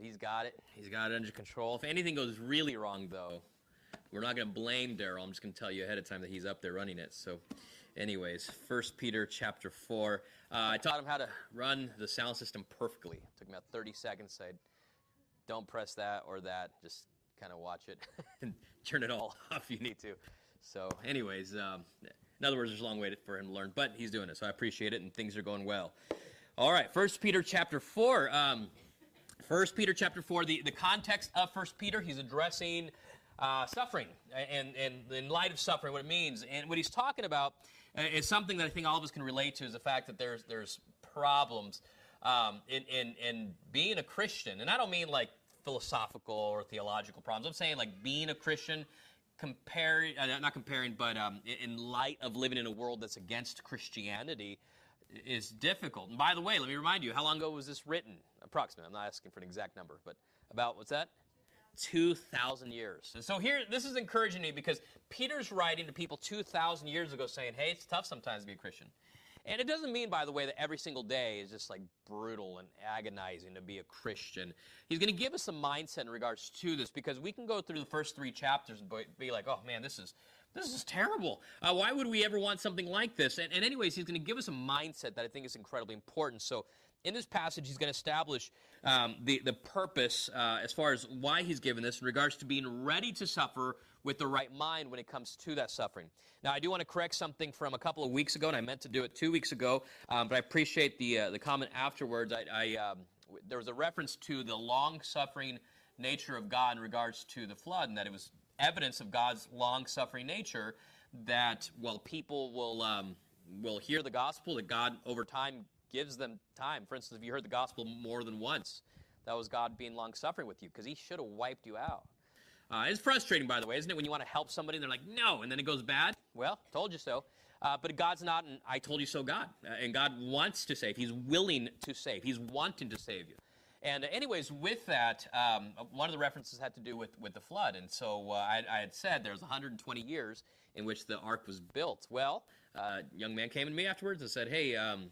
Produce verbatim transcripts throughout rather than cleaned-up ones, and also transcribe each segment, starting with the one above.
he's got it. He's got it under control. If anything goes really wrong, though, we're not going to blame Daryl. I'm just going to tell you ahead of time that he's up there running it. So, anyways, First Peter chapter four. Uh, I taught him how to run the sound system perfectly. It took me about thirty seconds. I don't press that or that. Just kind of watch it and turn it all off if you need to. So, anyways, um, in other words, there's a long way to, for him to learn, but he's doing it, so I appreciate it, and things are going well. All right, First Peter chapter four. Um, First Peter chapter four, the, the context of First Peter, he's addressing uh, suffering, and, and in light of suffering, what it means. And what he's talking about is something that I think all of us can relate to, is the fact that there's there's problems um, in, in, in being a Christian. And I don't mean like philosophical or theological problems. I'm saying like being a Christian, comparing, uh, not comparing, but um, in light of living in a world that's against Christianity, is difficult. And by the way, let me remind you, how long ago was this written? Approximately. I'm not asking for an exact number, but about, what's that? two thousand years. And so here, this is encouraging me because Peter's writing to people two thousand years ago saying, hey, it's tough sometimes to be a Christian. And it doesn't mean, by the way, that every single day is just like brutal and agonizing to be a Christian. He's going to give us a mindset in regards to this, because we can go through the first three chapters and be like, oh man, this is this is terrible. Uh, why would we ever want something like this? And, and anyways, he's going to give us a mindset that I think is incredibly important. So in this passage, he's going to establish um, the, the purpose uh, as far as why he's given this in regards to being ready to suffer with the right mind when it comes to that suffering. Now, I do want to correct something from a couple of weeks ago, and I meant to do it two weeks ago, um, but I appreciate the uh, the comment afterwards. I, I um, w- there was a reference to the long-suffering nature of God in regards to the flood, and that it was evidence of God's long-suffering nature that, well, people will um, will hear the gospel, that God, over time, gives them time. For instance, if you heard the gospel more than once, that was God being long-suffering with you, because he should have wiped you out. Uh, it's frustrating, by the way, isn't it, when you want to help somebody and they're like, no, and then it goes bad? Well, told you so. Uh, but God's not an I told you so God. Uh, and God wants to save. He's willing to save. He's wanting to save you. And uh, anyways, with that, um, one of the references had to do with, with the flood. And so uh, I, I had said there's one hundred twenty years in which the ark was built. Well, uh, a young man came to me afterwards and said, hey, um,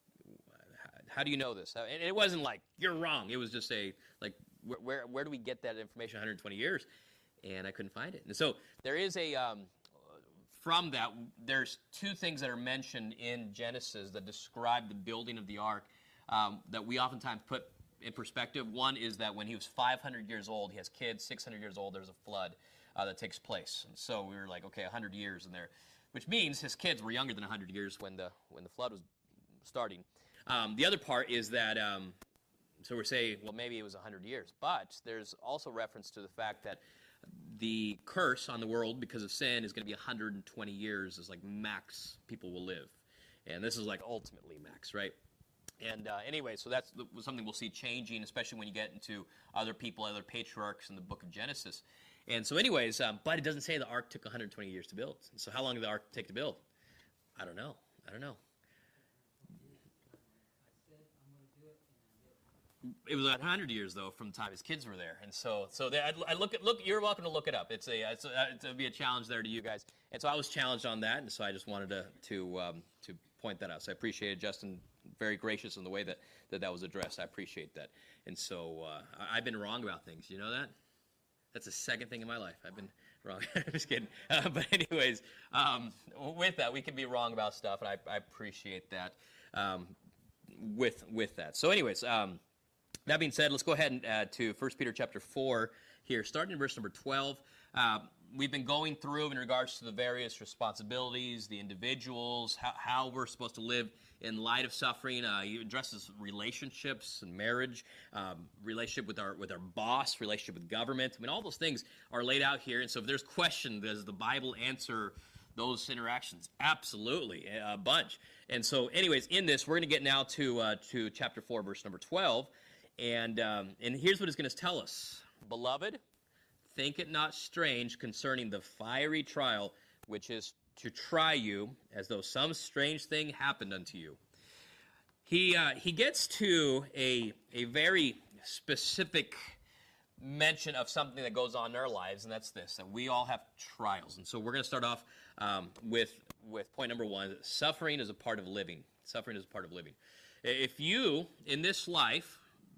how do you know this? And it wasn't like, you're wrong. It was just a, like, where where, where do we get that information, one hundred twenty years? And I couldn't find it. And so there is a, um, from that, there's two things that are mentioned in Genesis that describe the building of the ark um, that we oftentimes put in perspective. One is that when he was five hundred years old, he has kids, six hundred years old, there's a flood uh, that takes place. And so we were like, okay, one hundred years in there, which means his kids were younger than one hundred years when the when the flood was starting. Um, the other part is that, um, so we're saying, well, maybe it was one hundred years. But there's also reference to the fact that the curse on the world because of sin is going to be one hundred twenty years is like max people will live. And this is like ultimately max, right? And uh, anyway, so that's something we'll see changing, especially when you get into other people, other patriarchs in the book of Genesis. And so anyways, um, but it doesn't say the ark took one hundred twenty years to build. So how long did the ark take to build? I don't know. I don't know. It was one hundred years, though, from the time his kids were there. And so so they, I, I look at, look, you're welcome to look it up. It's a, it's a, it's a be a challenge there to you guys. And so I was challenged on that, and so I just wanted to to um, to point that out. So I appreciate it, Justin, very gracious in the way that, that that was addressed. I appreciate that. And so uh, I, I've been wrong about things. You know that? That's the second thing in my life. I've been wrong. Just kidding. Uh, but anyways, um, with that, we can be wrong about stuff, and I, I appreciate that um, with with that. So anyways, um, that being said, let's go ahead and uh, to First Peter chapter four here, starting in verse number twelve. Uh, we've been going through in regards to the various responsibilities, the individuals, how, how we're supposed to live in light of suffering. Uh, he addresses relationships and marriage, um, relationship with our with our boss, relationship with government. I mean, all those things are laid out here. And so if there's question, does the Bible answer those interactions? Absolutely, a bunch. And so anyways, in this, we're going to get now to uh, to chapter four, verse number twelve. And um, and here's what it's going to tell us. Beloved, think it not strange concerning the fiery trial, which is to try you, as though some strange thing happened unto you. He uh, he gets to a a very specific mention of something that goes on in our lives, and that's this, that we all have trials. And so we're going to start off um, with, with point number one. Suffering is a part of living. Suffering is a part of living. If you, in this life,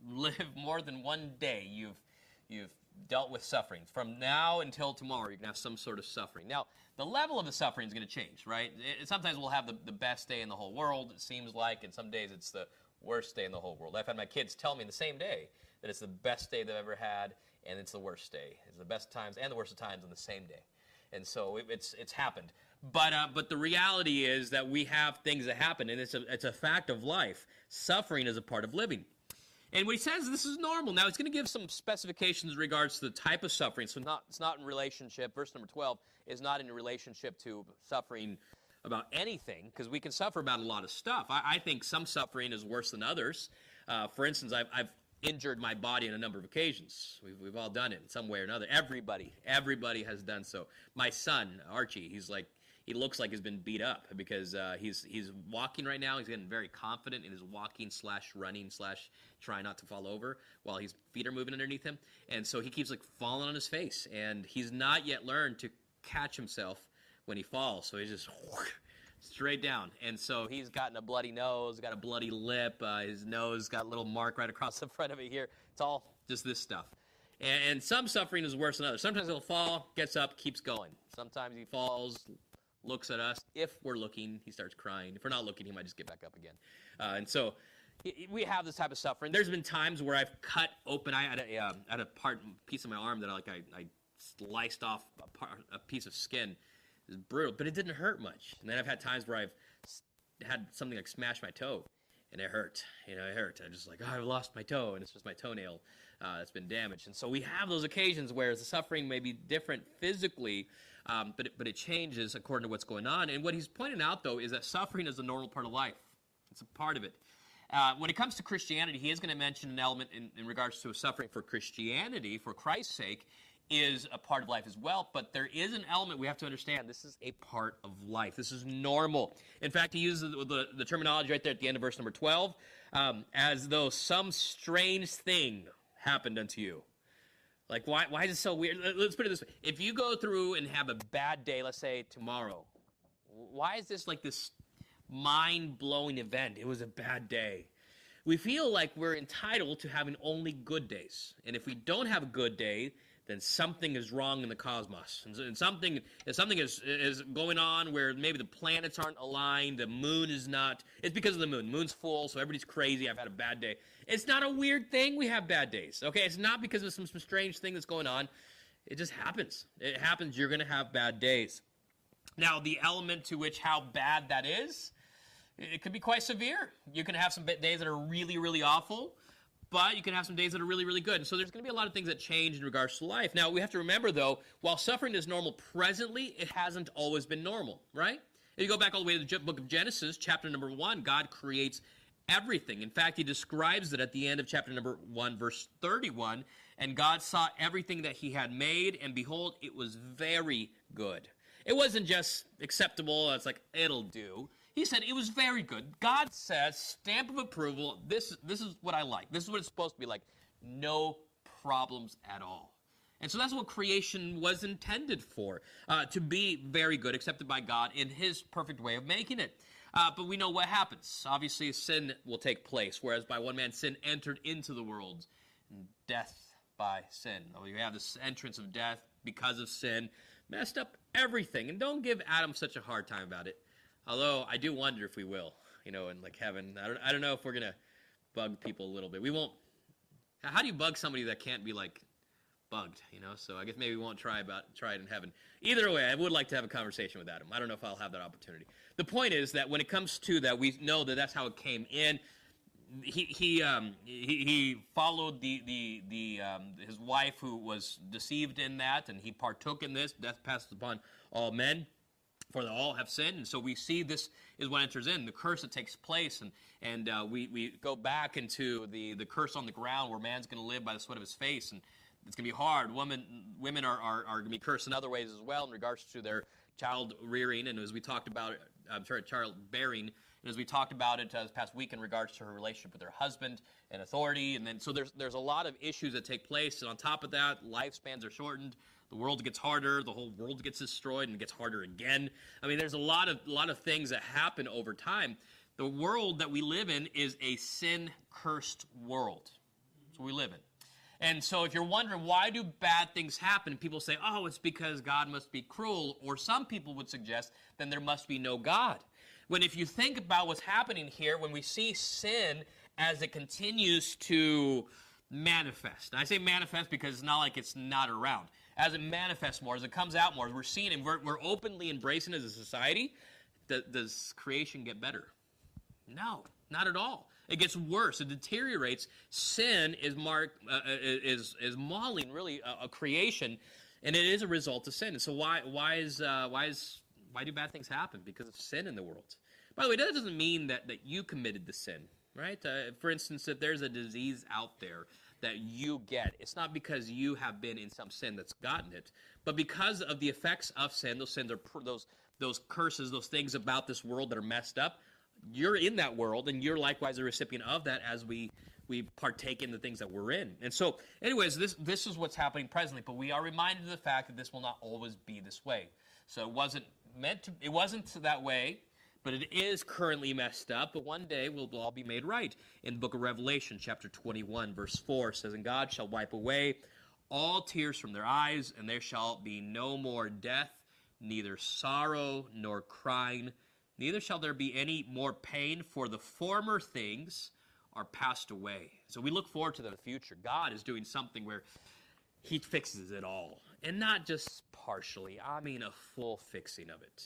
live more than one day, you've you've dealt with suffering. From now until tomorrow, you can have some sort of suffering. Now, the level of the suffering is going to change, right? It, sometimes we'll have the, the best day in the whole world, it seems like, and some days it's the worst day in the whole world. I've had my kids tell me the same day that it's the best day they've ever had, and it's the worst day. It's the best times and the worst of times on the same day. And so it, it's it's happened. But uh, but the reality is that we have things that happen, and it's a, it's a fact of life. Suffering is a part of living. And what he says, this is normal. Now, he's going to give some specifications in regards to the type of suffering. So not it's not in relationship. Verse number twelve is not in relationship to suffering about anything, because we can suffer about a lot of stuff. I, I think some suffering is worse than others. Uh, for instance, I've, I've injured my body on a number of occasions. We've, we've all done it in some way or another. Everybody, everybody has done so. My son, Archie, he's like, he looks like he's been beat up because uh, he's he's walking right now. He's getting very confident in his walking slash running slash trying not to fall over while his feet are moving underneath him. And so he keeps like falling on his face, and he's not yet learned to catch himself when he falls. So he's just straight down. And so he's gotten a bloody nose, got a bloody lip. Uh, his nose got a little mark right across the front of it here. It's all just this stuff. And, and some suffering is worse than others. Sometimes he'll fall, gets up, keeps going. Sometimes he falls, looks at us. If we're looking, he starts crying. If we're not looking, he might just get back up again. Uh, and so we have this type of suffering. There's been times where I've cut open. I had a, uh, had a part, piece of my arm that I, like I, I sliced off a, part, a piece of skin. It was brutal, but it didn't hurt much. And then I've had times where I've had something like smash my toe, and it hurt. You know, it hurt. I'm just like, oh, I lost my toe, and it's just my toenail uh, that's been damaged. And so we have those occasions where the suffering may be different physically, um, but, it, but it changes according to what's going on. And what he's pointing out, though, is that suffering is a normal part of life. It's a part of it. Uh, when it comes to Christianity, he is going to mention an element in, in regards to suffering for Christianity, for Christ's sake, is a part of life as well, but there is an element we have to understand. This is a part of life. This is normal. In fact, he uses the, the, the terminology right there at the end of verse number twelve, um, as though some strange thing happened unto you. Like, why, why is it so weird? Let's put it this way. If you go through and have a bad day, let's say tomorrow, why is this like this mind-blowing event? It was a bad day. We feel like we're entitled to having only good days. And if we don't have a good day, then something is wrong in the cosmos. And something, something is, is going on where maybe the planets aren't aligned, the moon is not. It's because of the moon. The moon's full, so everybody's crazy. I've had a bad day. It's not a weird thing we have bad days, okay? It's not because of some, some strange thing that's going on. It just happens. It happens. You're going to have bad days. Now, the element to which how bad that is, it could be quite severe. You can have some days that are really, really awful, but you can have some days that are really, really good. And so there's going to be a lot of things that change in regards to life. Now, we have to remember, though, while suffering is normal presently, it hasn't always been normal, right? If you go back all the way to the book of Genesis, chapter number one, God creates everything. In fact, he describes it at the end of chapter number one, verse thirty-one, and God saw everything that he had made, and behold, it was very good. It wasn't just acceptable, it's like, it'll do. He said it was very good. God says, stamp of approval, this, this is what I like. This is what it's supposed to be like. No problems at all. And so that's what creation was intended for, uh, to be very good, accepted by God in his perfect way of making it. Uh, but we know what happens. Obviously, sin will take place, whereas by one man sin entered into the world, and death by sin. We have this entrance of death because of sin, messed up everything. And don't give Adam such a hard time about it. Although, I do wonder if we will, you know, in like heaven. I don't, I don't know if we're going to bug people a little bit. We won't. How do you bug somebody that can't be like bugged, you know? So I guess maybe we won't try about try it in heaven. Either way, I would like to have a conversation with Adam. I don't know if I'll have that opportunity. The point is that when it comes to that, we know that that's how it came in. He he um he, he followed the the the um, his wife who was deceived in that, and he partook in this. Death passes upon all men, for they all have sinned. And so we see this is what enters in, the curse that takes place. And, and uh, we, we go back into the, the curse on the ground where man's going to live by the sweat of his face. And it's going to be hard. Women, women are, are, are going to be cursed in other ways as well in regards to their child rearing. And as we talked about, I'm sorry, child bearing. And as we talked about it uh, this past week in regards to her relationship with her husband and authority. And then so there's, there's a lot of issues that take place. And on top of that, lifespans are shortened. The world gets harder, the whole world gets destroyed and gets harder again. I mean, there's a lot of lot of things that happen over time. The world that we live in is a sin-cursed world. what we live in. And so if you're wondering, why do bad things happen? People say, oh, it's because God must be cruel. Or some people would suggest, then there must be no God. When if you think about what's happening here, when we see sin as it continues to manifest. And I say manifest because it's not like it's not around. As it manifests more, as it comes out more, as we're seeing it, we're, we're openly embracing it as a society, th- does creation get better? No, not at all. It gets worse. It deteriorates. Sin is mark uh, is is mauling really a, a creation, and it is a result of sin. And so why why is uh, why is why do bad things happen? Because of sin in the world. By the way, that doesn't mean that that you committed the sin, right? Uh, for instance, if there's a disease out there that you get, it's not because you have been in some sin that's gotten it, but because of the effects of sin. Those sins are those those curses, those things about this world that are messed up. You're in that world, and you're likewise a recipient of that as we we partake in the things that we're in. And so, anyways, this this is what's happening presently, but we are reminded of the fact that this will not always be this way. So it wasn't meant to, it wasn't that way, but it is currently messed up, but one day we'll all be made right. In the book of Revelation, chapter twenty-one, verse four, says, and God shall wipe away all tears from their eyes, and there shall be no more death, neither sorrow nor crying, neither shall there be any more pain, for the former things are passed away. So we look forward to the future. God is doing something where he fixes it all. And not just partially. I mean a full fixing of it.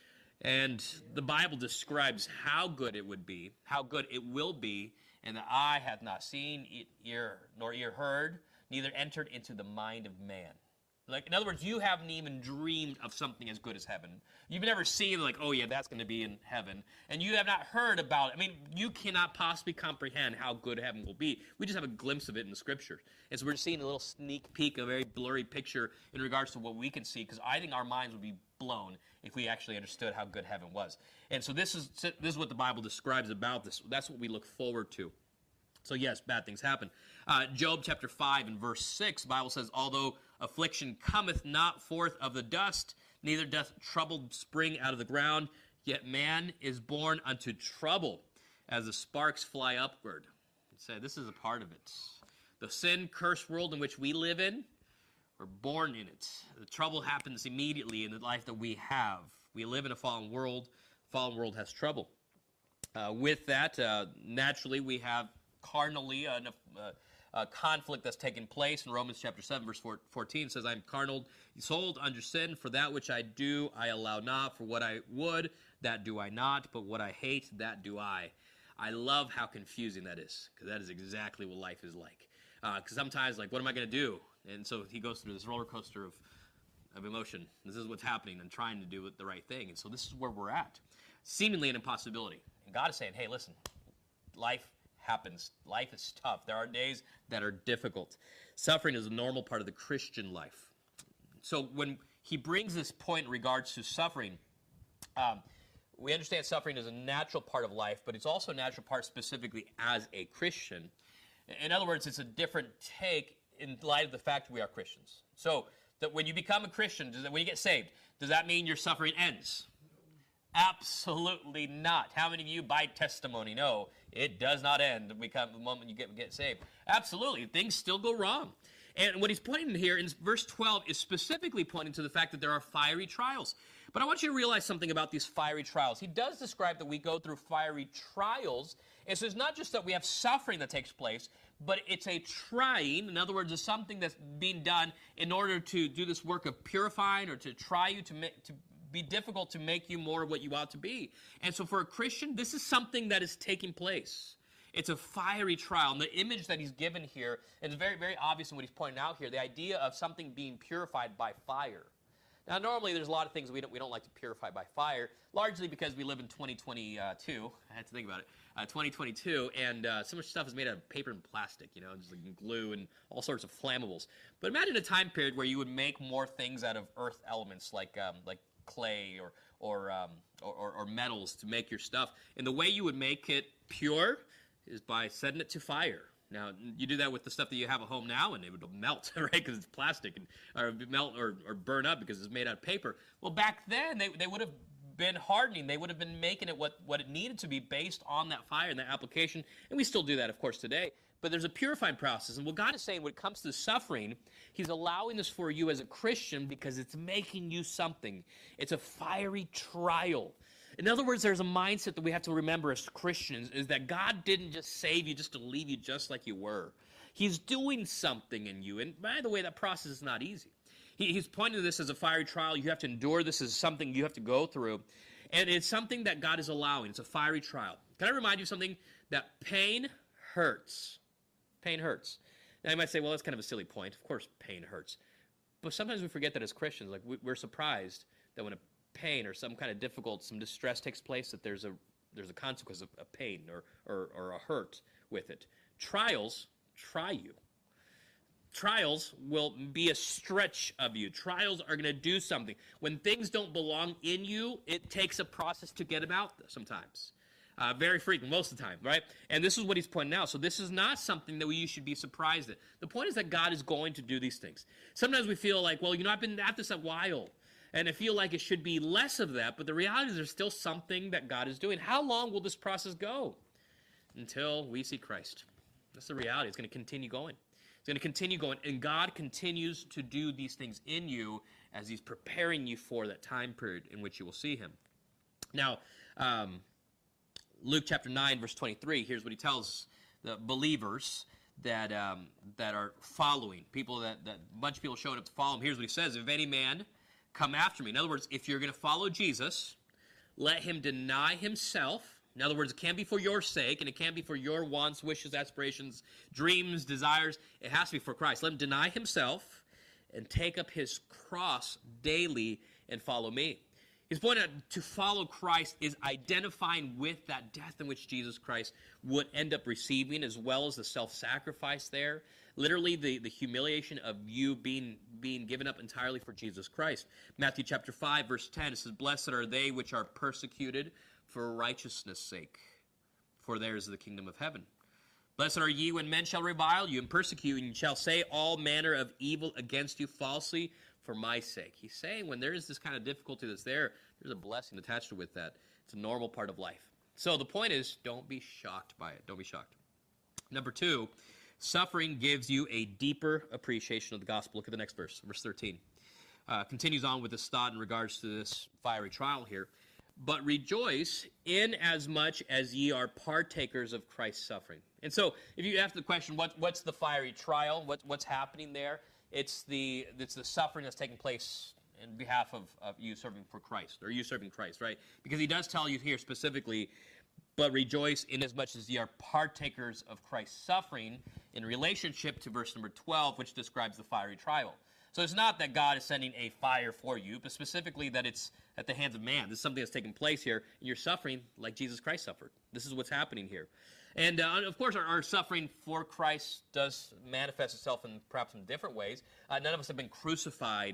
And the Bible describes how good it would be, how good it will be, and the eye hath not seen, ear nor ear heard, neither entered into the mind of man. Like, in other words, you haven't even dreamed of something as good as heaven. You've never seen, like, oh, yeah, that's going to be in heaven. And you have not heard about it. I mean, you cannot possibly comprehend how good heaven will be. We just have a glimpse of it in the Scripture. And so we're seeing a little sneak peek, a very blurry picture in regards to what we can see, because I think our minds would be blown if we actually understood how good heaven was. And so this is this is what the Bible describes about this. That's what we look forward to. So yes, bad things happen. Uh, Job chapter five and verse six, the Bible says, although affliction cometh not forth of the dust, neither doth trouble spring out of the ground, yet man is born unto trouble, as the sparks fly upward. So this is a part of it. The sin-cursed world in which we live in, we're born in it. The trouble happens immediately in the life that we have. We live in a fallen world. The fallen world has trouble. Uh, with that, uh, naturally, we have carnally a, a, a conflict that's taken place in Romans chapter seven, verse fourteen says, I am carnal, sold under sin. For that which I do, I allow not. For what I would, that do I not. But what I hate, that do I. I love how confusing that is, because that is exactly what life is like. Because uh, sometimes, like, what am I going to do? And so he goes through this roller coaster of, of emotion. This is what's happening and trying to do the right thing. And so this is where we're at. Seemingly an impossibility. And God is saying, hey, listen, life happens. Life is tough. There are days that are difficult. Suffering is a normal part of the Christian life. So when he brings this point in regards to suffering, um, we understand suffering is a natural part of life, but it's also a natural part specifically as a Christian. In other words, it's a different take in light of the fact we are Christians. So that when you become a Christian, does that, when you get saved, does that mean your suffering ends? Absolutely not. How many of you, by testimony, know it does not end the moment you get, get saved? Absolutely. Things still go wrong. And what he's pointing here in verse twelve is specifically pointing to the fact that there are fiery trials. But I want you to realize something about these fiery trials. He does describe that we go through fiery trials. And so it's not just that we have suffering that takes place, but it's a trying. In other words, it's something that's being done in order to do this work of purifying or to try you to make, to be difficult to make you more of what you ought to be. And so for a Christian, this is something that is taking place. It's a fiery trial. And the image that he's given here is very, very obvious in what he's pointing out here, the idea of something being purified by fire. Now, normally there's a lot of things we don't, we don't like to purify by fire, largely because we live in twenty twenty-two. I had to think about it. Uh, twenty twenty-two, and uh, so much stuff is made out of paper and plastic, you know, just like glue and all sorts of flammables. But imagine a time period where you would make more things out of earth elements like um, like clay or or, um, or or metals to make your stuff. And the way you would make it pure is by setting it to fire. Now, you do that with the stuff that you have at home now, and it would melt, right, because it's plastic, and, or melt or, or burn up because it's made out of paper. Well, back then, they, they would have been hardening. They would have been making it what, what it needed to be based on that fire and that application, and we still do that, of course, today. but there's a purifying process. And what God is saying when it comes to suffering, he's allowing this for you as a Christian because it's making you something. It's a fiery trial. In other words, there's a mindset that we have to remember as Christians, is that God didn't just save you just to leave you just like you were. He's doing something in you. And by the way, that process is not easy. He, he's pointing to this as a fiery trial. You have to endure this as something you have to go through. And it's something that God is allowing. It's a fiery trial. Can I remind you something? That pain hurts. Pain hurts. Now you might say, well, that's kind of a silly point. Of course pain hurts. But sometimes we forget that as Christians. Like we, we're surprised that when a pain or some kind of difficult, some distress takes place, that there's a there's a consequence of a pain or, or, or a hurt with it. Trials try you. Trials will be a stretch of you. Trials are going to do something. When things don't belong in you, it takes a process to get them out sometimes. Uh, very frequent, most of the time, right? And this is what he's pointing out. So this is not something that we should be surprised at. The point is that God is going to do these things. Sometimes we feel like, well, you know, I've been at this a while, and I feel like it should be less of that, but the reality is there's still something that God is doing. How long will this process go? Until we see Christ. That's the reality. It's going to continue going. It's going to continue going, and God continues to do these things in you as he's preparing you for that time period in which you will see him. Now, um, Luke chapter nine, verse twenty-three, here's what he tells the believers that um, that are following, people that, that a bunch of people showing up to follow him. Here's what he says: if any man come after me. In other words, if you're going to follow Jesus, let him deny himself. In other words, it can't be for your sake, and it can't be for your wants, wishes, aspirations, dreams, desires. It has to be for Christ. Let him deny himself and take up his cross daily and follow me. His point out to follow Christ is identifying with that death in which Jesus Christ would end up receiving, as well as the self-sacrifice there. Literally, the, the humiliation of you being, being given up entirely for Jesus Christ. Matthew chapter five, verse ten, it says, blessed are they which are persecuted for righteousness' sake, for theirs is the kingdom of heaven. Blessed are ye when men shall revile you and persecute you, and shall say all manner of evil against you falsely for my sake. He's saying when there is this kind of difficulty that's there, there's a blessing attached with that. It's a normal part of life. So the point is, don't be shocked by it. Don't be shocked. Number two, suffering gives you a deeper appreciation of the gospel. Look at the next verse, verse thirteen. Uh, continues on with this thought in regards to this fiery trial here. But rejoice in as much as ye are partakers of Christ's suffering. And so, if you ask the question, what, what's the fiery trial? What, what's happening there? It's the it's the suffering that's taking place in behalf of, of you serving for Christ, or you serving Christ, right? Because he does tell you here specifically, but rejoice in as much as ye are partakers of Christ's suffering, in relationship to verse number twelve, which describes the fiery trial. So it's not that God is sending a fire for you, but specifically that it's at the hands of man. This is something that's taking place here, and you're suffering like Jesus Christ suffered. This is what's happening here. And uh, of course, our, our suffering for Christ does manifest itself in perhaps in different ways. Uh, none of us have been crucified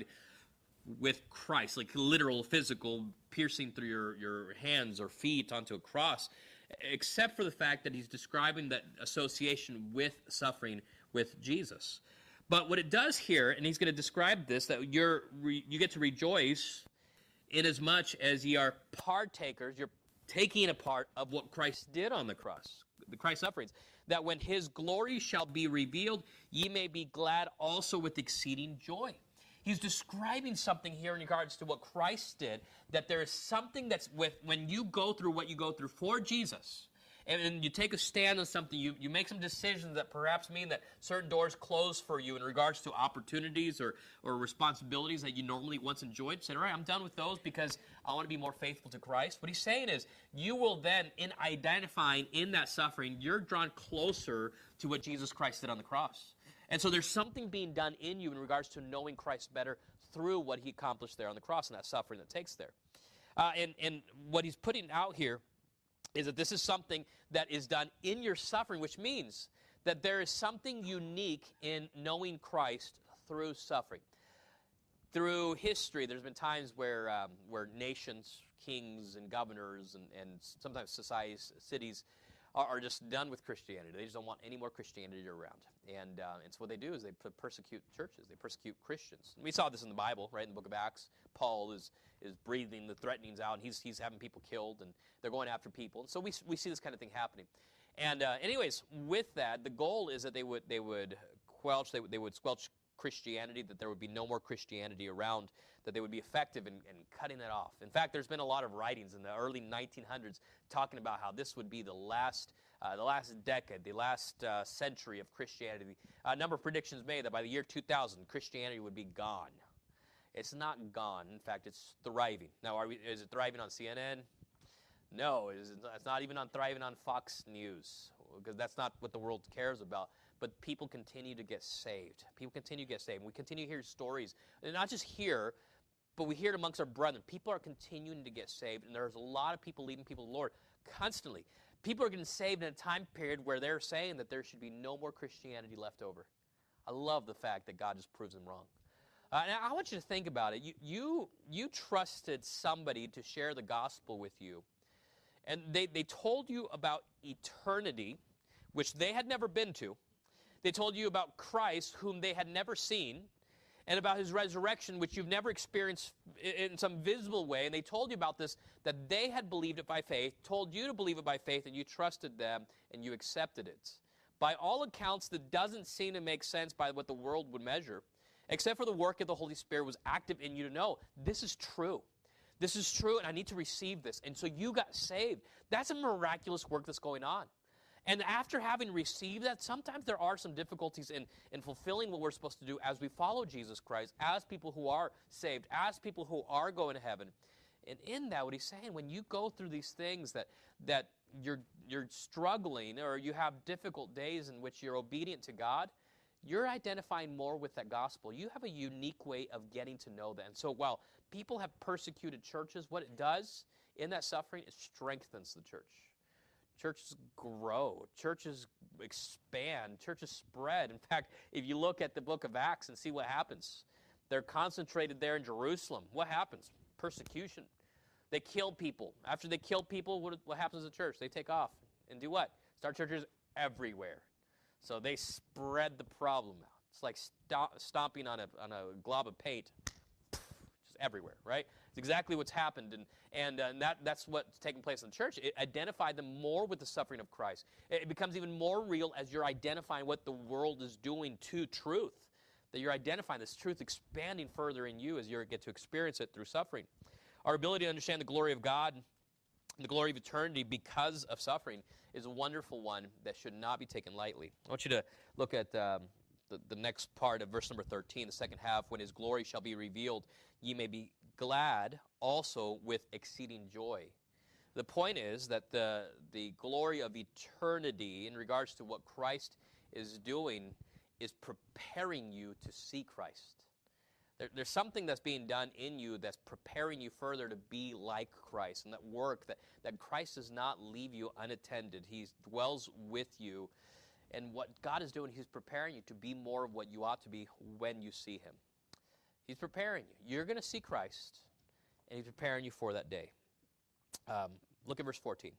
with Christ, like literal, physical, piercing through your, your hands or feet onto a cross, except for the fact that he's describing that association with suffering with Jesus. But what it does here, and he's going to describe this, that you're re, you get to rejoice in as much as ye are partakers, you're taking a part of what Christ did on the cross, the Christ's sufferings, that when his glory shall be revealed, ye may be glad also with exceeding joy. He's describing something here in regards to what Christ did, that there is something that's with, when you go through what you go through for Jesus, and, and you take a stand on something, you, you make some decisions that perhaps mean that certain doors close for you in regards to opportunities or, or responsibilities that you normally once enjoyed. Say, all right, I'm done with those because I want to be more faithful to Christ. What he's saying is, you will then, in identifying in that suffering, you're drawn closer to what Jesus Christ did on the cross. And so there's something being done in you in regards to knowing Christ better through what he accomplished there on the cross and that suffering that takes there. Uh, and, and what he's putting out here is that this is something that is done in your suffering, which means that there is something unique in knowing Christ through suffering. Through history, there's been times where um, where nations, kings, and governors, and, and sometimes societies, cities, are, are just done with Christianity. They just don't want any more Christianity around. And, uh, and so what they do is they persecute churches. They persecute Christians. And we saw this in the Bible, right, in the book of Acts. Paul is is breathing the threatenings out, and he's he's having people killed, and they're going after people. And so we we see this kind of thing happening. And uh, anyways, with that, the goal is that they would they would squelch, they would, they would squelch Christianity, that there would be no more Christianity around, that they would be effective in, in cutting it off. In fact, there's been a lot of writings in the early nineteen hundreds talking about how this would be the last uh, the last decade, the last uh, century of Christianity. A number of predictions made that by the year two thousand, Christianity would be gone. It's not gone. In fact, it's thriving. Now, are we, is it thriving on C N N? No, it's not even on thriving on Fox News, because that's not what the world cares about. But people continue to get saved. People continue to get saved. We continue to hear stories, and not just here, but we hear it amongst our brethren. People are continuing to get saved, and there's a lot of people leading people to the Lord constantly. People are getting saved in a time period where they're saying that there should be no more Christianity left over. I love the fact that God just proves them wrong. Uh, now, I want you to think about it. You, you, you trusted somebody to share the gospel with you, and they, they told you about eternity, which they had never been to. They told you about Christ, whom they had never seen, and about his resurrection, which you've never experienced in some visible way. And they told you about this, that they had believed it by faith, told you to believe it by faith, and you trusted them, and you accepted it. By all accounts, that doesn't seem to make sense by what the world would measure, except for the work of the Holy Spirit was active in you to know, this is true. This is true, and I need to receive this. And so you got saved. That's a miraculous work that's going on. And after having received that, sometimes there are some difficulties in, in fulfilling what we're supposed to do as we follow Jesus Christ, as people who are saved, as people who are going to heaven. And in that, what he's saying, when you go through these things that, that you're, you're struggling, or you have difficult days in which you're obedient to God, you're identifying more with that gospel. You have a unique way of getting to know that. And so while people have persecuted churches, what it does in that suffering, it strengthens the church. Churches grow. Churches expand. Churches spread. In fact, if you look at the book of Acts and see what happens, they're concentrated there in Jerusalem. What happens? Persecution. They kill people. After they kill people, what, what happens to the church? They take off and do what? Start churches everywhere. So they spread the problem out. It's like stomp, stomping on a, on a glob of paint, just everywhere, right? It's exactly what's happened, and, and, uh, and that, that's what's taking place in the church. It identified them more with the suffering of Christ. It becomes even more real as you're identifying what the world is doing to truth, that you're identifying this truth expanding further in you as you get to experience it through suffering. Our ability to understand the glory of God, the glory of eternity because of suffering, is a wonderful one that should not be taken lightly. I want you to look at um, the, the next part of verse number thirteen, the second half. When his glory shall be revealed, ye may be glad also with exceeding joy. The point is that the, the glory of eternity in regards to what Christ is doing is preparing you to see Christ. There, there's something that's being done in you that's preparing you further to be like Christ. And that work, that, that Christ does not leave you unattended. He dwells with you. And what God is doing, he's preparing you to be more of what you ought to be when you see him. He's preparing you. You're going to see Christ, and he's preparing you for that day. Um, look at verse fourteen.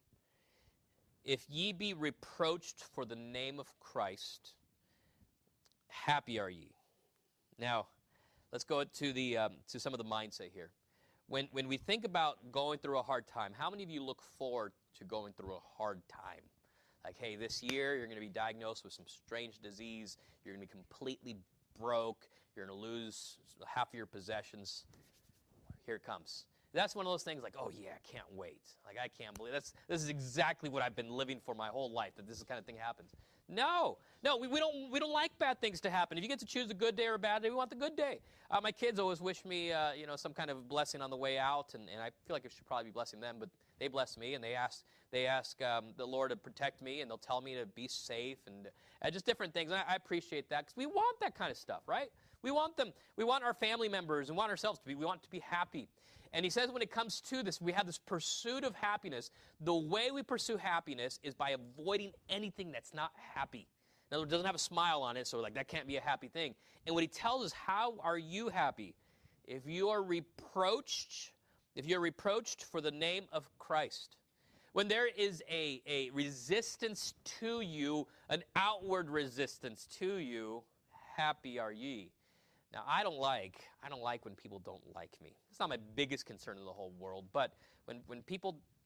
If ye be reproached for the name of Christ, happy are ye. Now, let's go to the um, to some of the mindset here. When when we think about going through a hard time, how many of you look forward to going through a hard time? Like, hey, this year you're going to be diagnosed with some strange disease. You're going to be completely broke. You're going to lose half of your possessions. Here it comes. That's one of those things like, oh, yeah, I can't wait. Like, I can't believe that's this is exactly what I've been living for my whole life, that this kind of thing happens. No, no, we, we don't we don't like bad things to happen. If you get to choose a good day or a bad day, we want the good day. Uh, my kids always wish me, uh, you know, some kind of blessing on the way out, and, and I feel like I should probably be blessing them, but they bless me, and they ask they ask um, the Lord to protect me, and they'll tell me to be safe, and uh, just different things. And I, I appreciate that because we want that kind of stuff, right? We want them. We want our family members and want ourselves to be. We want to be happy. And he says when it comes to this, we have this pursuit of happiness. The way we pursue happiness is by avoiding anything that's not happy. In other words, it doesn't have a smile on it, so like that can't be a happy thing. And what he tells us, how are you happy? If you are reproached, if you're reproached for the name of Christ, when there is a, a resistance to you, an outward resistance to you, happy are ye. Now, I don't like, I don't like when people don't like me. It's not my biggest concern in the whole world, but when, when people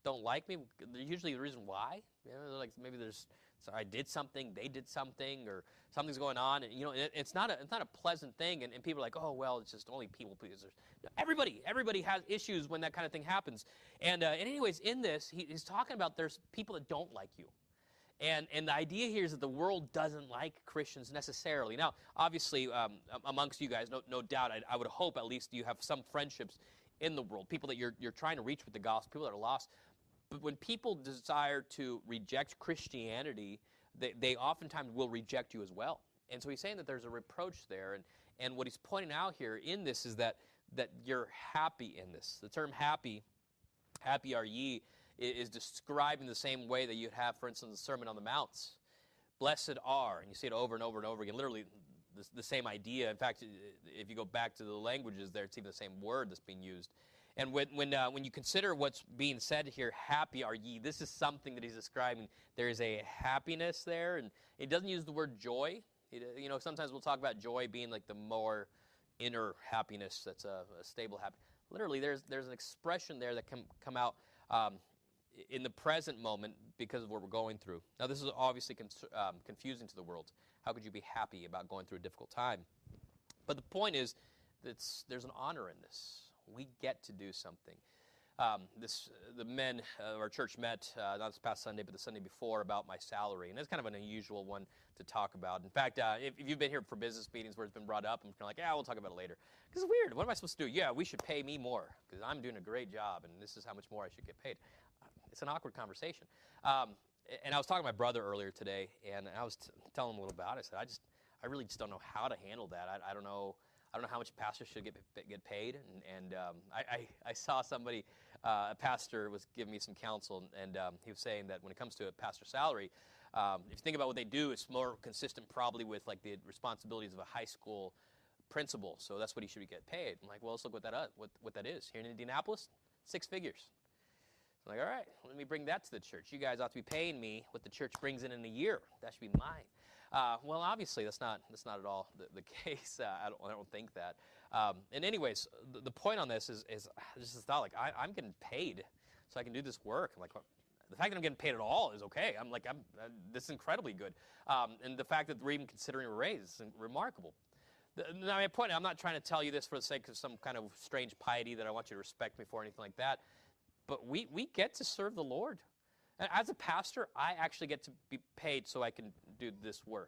don't like me, there's usually the reason why. You know, like maybe there's, so I did something, they did something, or something's going on, and you know, it, it's not a it's not a pleasant thing. And, and people are like, oh well, it's just only people pleasers. Everybody, everybody has issues when that kind of thing happens. And, uh, and anyways, in this, he, he's talking about there's people that don't like you. And and the idea here is that the world doesn't like Christians necessarily. Now, obviously, um, amongst you guys, no, no doubt, I, I would hope at least you have some friendships in the world, people that you're you're trying to reach with the gospel, people that are lost. But when people desire to reject Christianity, they, they oftentimes will reject you as well. And so he's saying that there's a reproach there. And, and what he's pointing out here in this is that, that you're happy in this. The term happy, happy are ye, is described in the same way that you'd have, for instance, the Sermon on the Mounts. Blessed are, and you see it over and over and over again, literally the, the same idea. In fact, if you go back to the languages there, it's even the same word that's being used. And when when, uh, when you consider what's being said here, happy are ye, this is something that he's describing. There is a happiness there, and he doesn't use the word joy. It, you know, sometimes we'll talk about joy being like the more inner happiness that's a, a stable happiness. Literally, there's there's an expression there that can come out um, in the present moment because of what we're going through. Now, this is obviously con- um, confusing to the world. How could you be happy about going through a difficult time? But the point is that there's an honor in this. We get to do something. Um, this the men of our church met uh, not this past Sunday, but the Sunday before about my salary, and it's kind of an unusual one to talk about. In fact, uh, if, if you've been here for business meetings where it's been brought up, I'm kind of like, yeah, we'll talk about it later. Because it's weird. What am I supposed to do? Yeah, we should pay me more because I'm doing a great job, and this is how much more I should get paid. It's an awkward conversation. Um, and I was talking to my brother earlier today, and I was t- telling him a little about it. I said, I just, I really just don't know how to handle that. I, I don't know. I don't know how much pastors should get get paid, and, and um, I, I, I saw somebody, uh, a pastor was giving me some counsel, and um, he was saying that when it comes to a pastor's salary, um, if you think about what they do, it's more consistent probably with like the responsibilities of a high school principal, so that's what he should get paid. I'm like, well, let's look what that uh, what what that is. Here in Indianapolis, six figures. I'm like, all right, let me bring that to the church. You guys ought to be paying me what the church brings in in a year. That should be mine. Uh, well, obviously, that's not that's not at all the, the case. Uh, I don't I don't think that. Um, and anyways, the, the point on this is is just this thought like I, I'm getting paid, so I can do this work. I'm like, well, the fact that I'm getting paid at all is okay. I'm like I'm uh, this is incredibly good. Um, and the fact that we're even considering a raise is remarkable. The, now, my point, I'm not trying to tell you this for the sake of some kind of strange piety that I want you to respect me for or anything like that. But we we get to serve the Lord. And as a pastor, I actually get to be paid so I can do this work.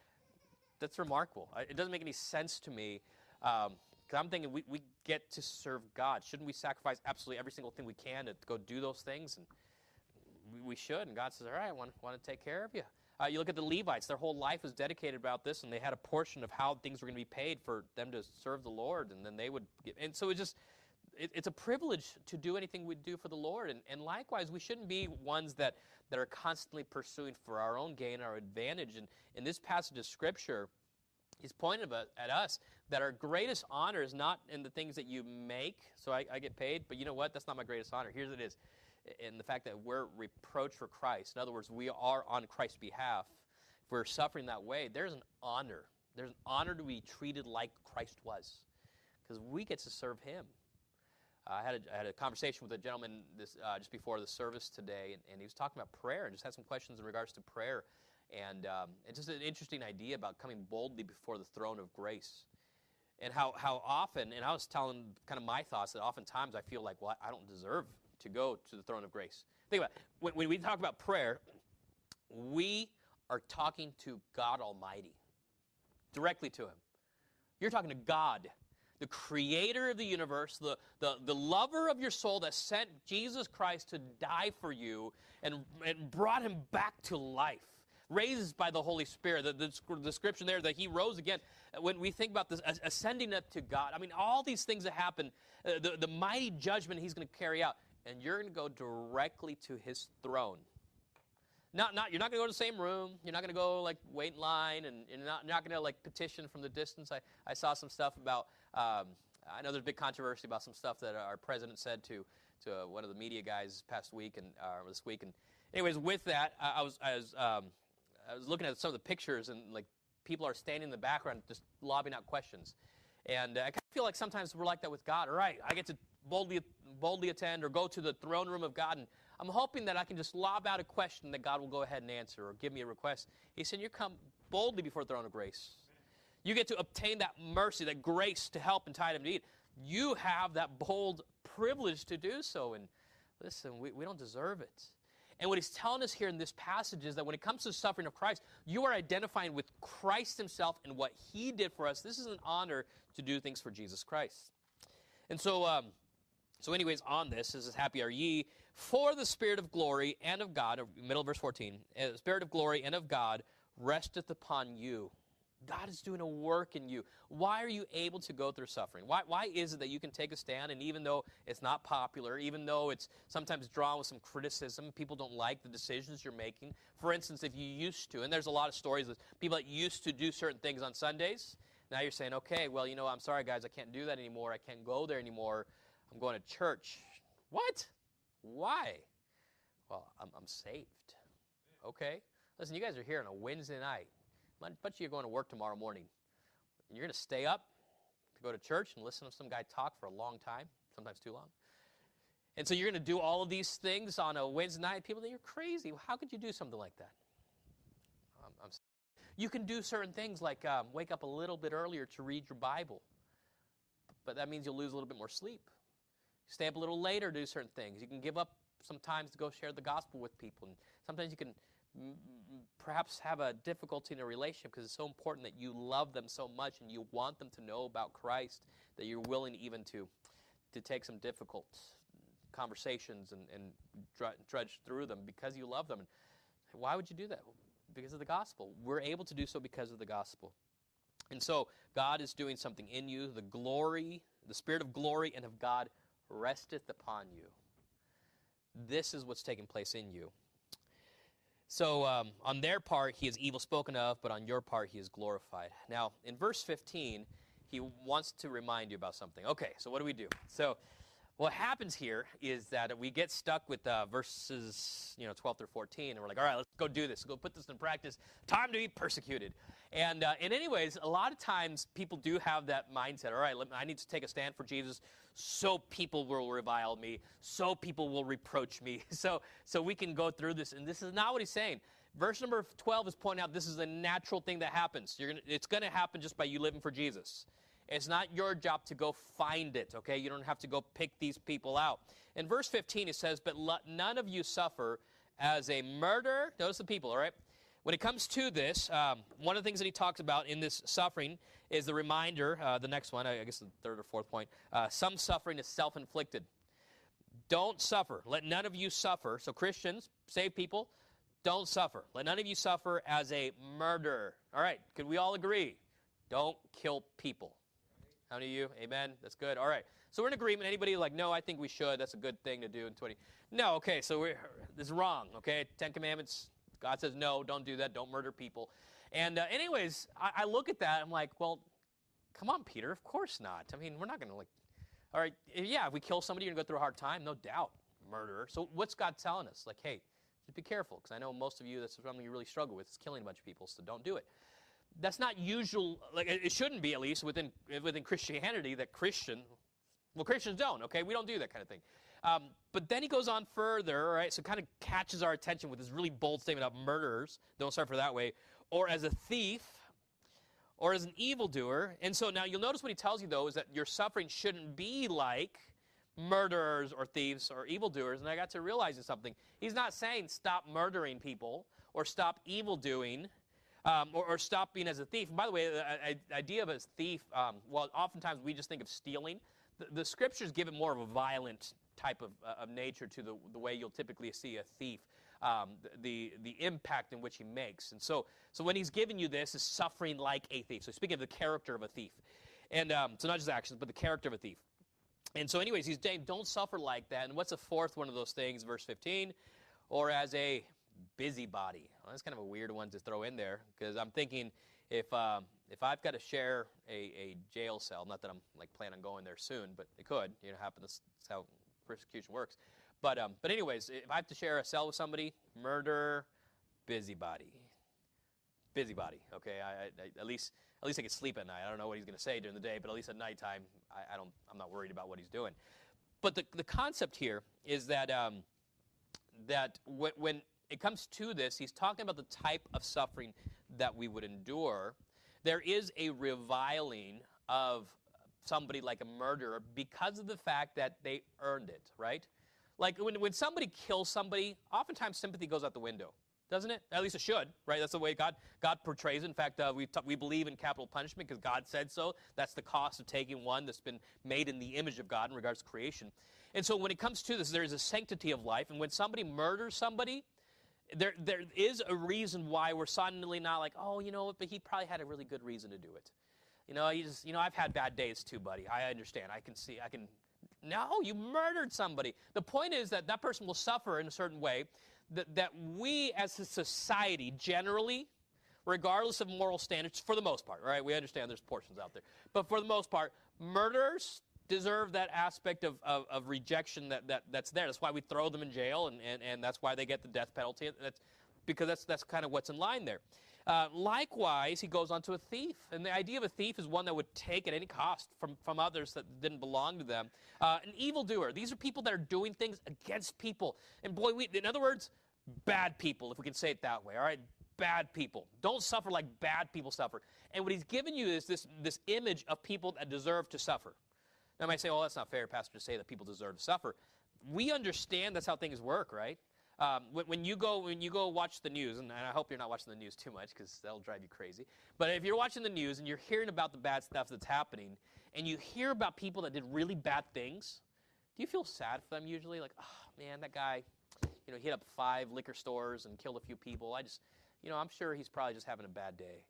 That's remarkable. It doesn't make any sense to me because um, I'm thinking we, we get to serve God. Shouldn't we sacrifice absolutely every single thing we can to go do those things? And we, we should. And God says, all right, I want, want to take care of you. Uh, you look at the Levites. Their whole life was dedicated about this, and they had a portion of how things were going to be paid for them to serve the Lord. And then they would give. And so it just... It, it's a privilege to do anything we do for the Lord. And, and likewise, we shouldn't be ones that, that are constantly pursuing for our own gain, our advantage. And in this passage of Scripture, he's pointing at us that our greatest honor is not in the things that you make, so I, I get paid, but you know what? That's not my greatest honor. Here's what it is. In the fact that we're reproached for Christ. In other words, we are on Christ's behalf. If we're suffering that way, there's an honor. There's an honor to be treated like Christ was because we get to serve him. Uh, I, had a, I had a conversation with a gentleman this, uh, just before the service today, and, and he was talking about prayer and just had some questions in regards to prayer. And um, it's just an interesting idea about coming boldly before the throne of grace. And how, how often, and I was telling kind of my thoughts, that oftentimes I feel like, well, I don't deserve to go to the throne of grace. Think about it. When, when we talk about prayer, we are talking to God Almighty, directly to him. You're talking to God, the creator of the universe, the, the, the lover of your soul that sent Jesus Christ to die for you and, and brought him back to life, raised by the Holy Spirit. The, the description there that he rose again. When we think about this, ascending up to God, I mean, all these things that happen, uh, the, the mighty judgment he's going to carry out, and you're going to go directly to his throne. Not, not, you're not going to go to the same room. You're not going to go, like, wait in line, and you're not, not going to, like, petition from the distance. I, I saw some stuff about, um, I know there's a big controversy about some stuff that our president said to, to uh, one of the media guys this past week and uh, this week. And anyways, with that, I, I was, I was, um, I was looking at some of the pictures, and, like, people are standing in the background just lobbing out questions. And uh, I kind of feel like sometimes we're like that with God. All right, I get to boldly, boldly attend or go to the throne room of God, and I'm hoping that I can just lob out a question that God will go ahead and answer or give me a request. He said, you come boldly before the throne of grace. You get to obtain that mercy, that grace to help in time of need. You have that bold privilege to do so. And listen, we, we don't deserve it. And what he's telling us here in this passage is that when it comes to the suffering of Christ, you are identifying with Christ himself and what he did for us. This is an honor to do things for Jesus Christ. And so, um, so anyways, on this, this is happy are ye, for the Spirit of glory and of God, middle of verse fourteen, the Spirit of glory and of God resteth upon you. God is doing a work in you. Why are you able to go through suffering? Why, why is it that you can take a stand, and even though it's not popular, even though it's sometimes drawn with some criticism, people don't like the decisions you're making. For instance, if you used to, and there's a lot of stories of people that used to do certain things on Sundays, now you're saying, okay, well, you know, I'm sorry, guys, I can't do that anymore. I can't go there anymore. I'm going to church. What? Why? Well, I'm, I'm saved. Okay. Listen, you guys are here on a Wednesday night. I bet you you're going to work tomorrow morning. You're going to stay up to go to church and listen to some guy talk for a long time, sometimes too long. And so you're going to do all of these things on a Wednesday night. People think you're crazy. How could you do something like that? Um, I'm you can do certain things like um, wake up a little bit earlier to read your Bible. But that means you'll lose a little bit more sleep. Stay up a little later to do certain things. You can give up some times to go share the gospel with people. And sometimes you can perhaps have a difficulty in a relationship because it's so important that you love them so much and you want them to know about Christ that you're willing even to to take some difficult conversations and, and drudge through them because you love them. And why would you do that? Because of the gospel. We're able to do so because of the gospel. And so God is doing something in you. The glory, the Spirit of glory and of God resteth upon you. This is what's taking place in you. So um, on their part, he is evil spoken of, but on your part, he is glorified. Now, in verse fifteen, he wants to remind you about something. Okay, so what do we do? So what happens here is that we get stuck with uh, verses, you know, twelve through fourteen, and we're like, all right, let's go do this. Let's go put this in practice. Time to be persecuted. And, uh, and anyways, a lot of times people do have that mindset. All right, let me, I need to take a stand for Jesus so people will revile me, so people will reproach me, so so we can go through this. And this is not what he's saying. Verse number twelve is pointing out this is a natural thing that happens. You're gonna, it's going to happen just by you living for Jesus. It's not your job to go find it, okay? You don't have to go pick these people out. In verse fifteen, it says, but let none of you suffer as a murderer. Notice the people, all right? When it comes to this, um, one of the things that he talks about in this suffering is the reminder, uh, the next one, I guess the third or fourth point, uh, some suffering is self-inflicted. Don't suffer. Let none of you suffer. So Christians, saved people, don't suffer. Let none of you suffer as a murderer. All right, could we all agree? Don't kill people. How many of you? Amen? That's good. All right. So we're in agreement. Anybody like, no, I think we should. That's a good thing to do in twenty. No, okay, so we're, this is wrong, okay? Ten Commandments, God says, no, don't do that. Don't murder people. And uh, anyways, I, I look at that. I'm like, well, come on, Peter. Of course not. I mean, we're not going to like, all right, yeah, if we kill somebody, you're going to go through a hard time. No doubt, murderer. So what's God telling us? Like, hey, just be careful, because I know most of you, that's something you really struggle with, is killing a bunch of people, so don't do it. That's not usual, like it shouldn't be at least within within Christianity that Christian, well, Christians don't, okay? We don't do that kind of thing. Um, but then he goes on further, right? So it kind of catches our attention with this really bold statement about murderers. Don't suffer that way. Or as a thief, or as an evildoer. And so now you'll notice what he tells you, though, is that your suffering shouldn't be like murderers or thieves or evildoers. And I got to realize something. He's not saying stop murdering people or stop evildoing. Um, or, or stop being as a thief. And by the way, the, the idea of a thief, um, well, oftentimes we just think of stealing. The, the scriptures give it more of a violent type of, uh, of nature to the, the way you'll typically see a thief, um, the, the impact in which he makes. And so, so when he's giving you this, is suffering like a thief. So speaking of the character of a thief. And um, so not just actions, but the character of a thief. And so anyways, he's saying don't suffer like that. And what's the fourth one of those things? Verse fifteen, or as a busybody. Well, that's kind of a weird one to throw in there, because I'm thinking if um, if I've got to share a, a jail cell, not that I'm like planning on going there soon, but it could, you know, happen. That's how persecution works. But um, but anyways, if I have to share a cell with somebody, murder, busybody, busybody. Okay, I, I, at least at least I can sleep at night. I don't know what he's going to say during the day, but at least at nighttime, I, I don't. I'm not worried about what he's doing. But the the concept here is that. Um, that when, when it comes to this, he's talking about the type of suffering that we would endure. There is a reviling of somebody like a murderer because of the fact that they earned it, right? Like when, when somebody kills somebody, oftentimes sympathy goes out the window, doesn't it? At least it should, right? That's the way God God portrays it. In fact, uh, we, t- we believe in capital punishment because God said so. That's the cost of taking one that's been made in the image of God in regards to creation. And so when it comes to this, there is a sanctity of life. And when somebody murders somebody, there there is a reason why we're suddenly not like, oh, you know what, but he probably had a really good reason to do it. You know, he just, you know, I've had bad days too, buddy. I understand. I can see, I can, no, you murdered somebody. The point is that that person will suffer in a certain way, that, that we as a society generally, regardless of moral standards, for the most part, right? We understand there's portions out there. But for the most part, murderers deserve that aspect of, of, of rejection that, that, that's there. That's why we throw them in jail, and, and, and that's why they get the death penalty. That's because that's, that's kind of what's in line there. Uh, likewise, he goes on to a thief. And the idea of a thief is one that would take at any cost from, from others that didn't belong to them. Uh, an evildoer. These are people that are doing things against people. And boy, we, in other words, bad people, if we can say it that way, all right? Bad people. Don't suffer like bad people suffer. And what he's given you is this, this image of people that deserve to suffer. Now, I might say, well, that's not fair, Pastor, to say that people deserve to suffer. We understand that's how things work, right? Um, when, when you go when you go watch the news, and I hope you're not watching the news too much because that'll drive you crazy. But if you're watching the news and you're hearing about the bad stuff that's happening, and you hear about people that did really bad things, do you feel sad for them usually? Like, oh man, that guy, you know, hit up five liquor stores and killed a few people. I just, you know, I'm sure he's probably just having a bad day.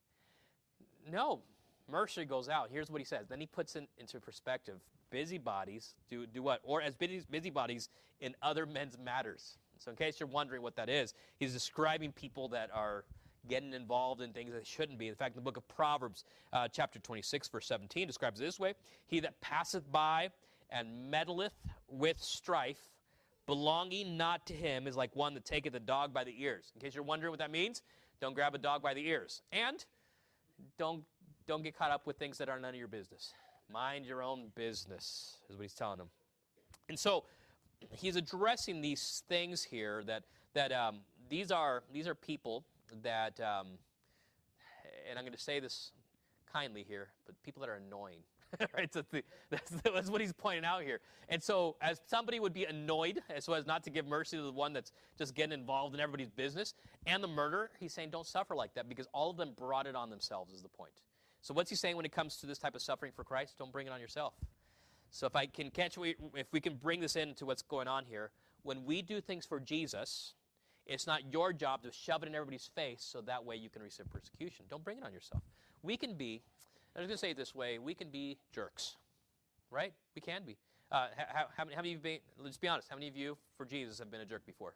No, mercy goes out. Here's what he says. Then he puts it into perspective. Busybodies do do what? Or as busy, busybodies in other men's matters. So in case you're wondering what that is, he's describing people that are getting involved in things that they shouldn't be. In fact, in the book of Proverbs, uh, chapter twenty-six, verse seventeen, describes it this way. He that passeth by and meddleth with strife, belonging not to him, is like one that taketh a dog by the ears. In case you're wondering what that means, don't grab a dog by the ears. And don't, don't get caught up with things that are none of your business. Mind your own business, is what he's telling them. And so he's addressing these things here that that um, these are these are people that, um, and I'm going to say this kindly here, but people that are annoying, right? So the, that's, that's what he's pointing out here. And so, as somebody would be annoyed, so as not to give mercy to the one that's just getting involved in everybody's business, and the murderer, he's saying don't suffer like that because all of them brought it on themselves. Is the point. So what's he saying when it comes to this type of suffering for Christ? Don't bring it on yourself. So if I can catch, if we can bring this into what's going on here, when we do things for Jesus, it's not your job to shove it in everybody's face so that way you can receive persecution. Don't bring it on yourself. We can be, I was going to say it this way, we can be jerks, right? We can be. Uh, how, how, many, how many of you, been, let's be honest, how many of you for Jesus have been a jerk before?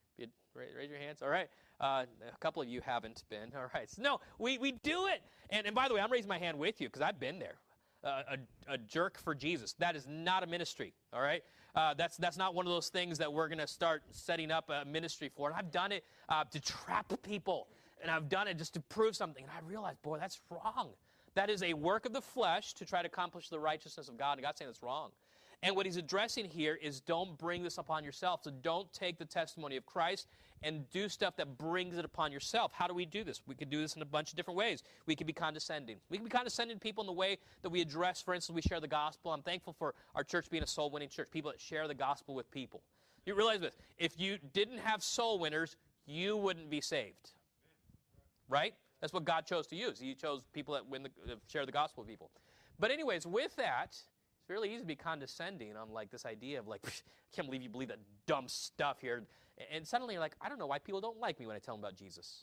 Raise your hands. All right. Uh, a couple of you haven't been. All right. So no, we, we do it. And, and by the way, I'm raising my hand with you because I've been there. Uh, a, a jerk for Jesus. That is not a ministry, all right? Uh, that's that's not one of those things that we're going to start setting up a ministry for. And I've done it uh, to trap people, and I've done it just to prove something. And I realized, boy, that's wrong. That is a work of the flesh to try to accomplish the righteousness of God. And God's saying that's wrong. And what he's addressing here is don't bring this upon yourself. So don't take the testimony of Christ and do stuff that brings it upon yourself. How do we do this? We could do this in a bunch of different ways. We could be condescending. We can be condescending to people in the way that we address, for instance, we share the gospel. I'm thankful for our church being a soul-winning church, people that share the gospel with people. You realize this, if you didn't have soul winners, you wouldn't be saved. Right? That's what God chose to use. He chose people that win the, that share the gospel with people. But anyways, with that, it's really easy to be condescending on like this idea of like, I can't believe you believe that dumb stuff here. And suddenly you're like, I don't know why people don't like me when I tell them about Jesus.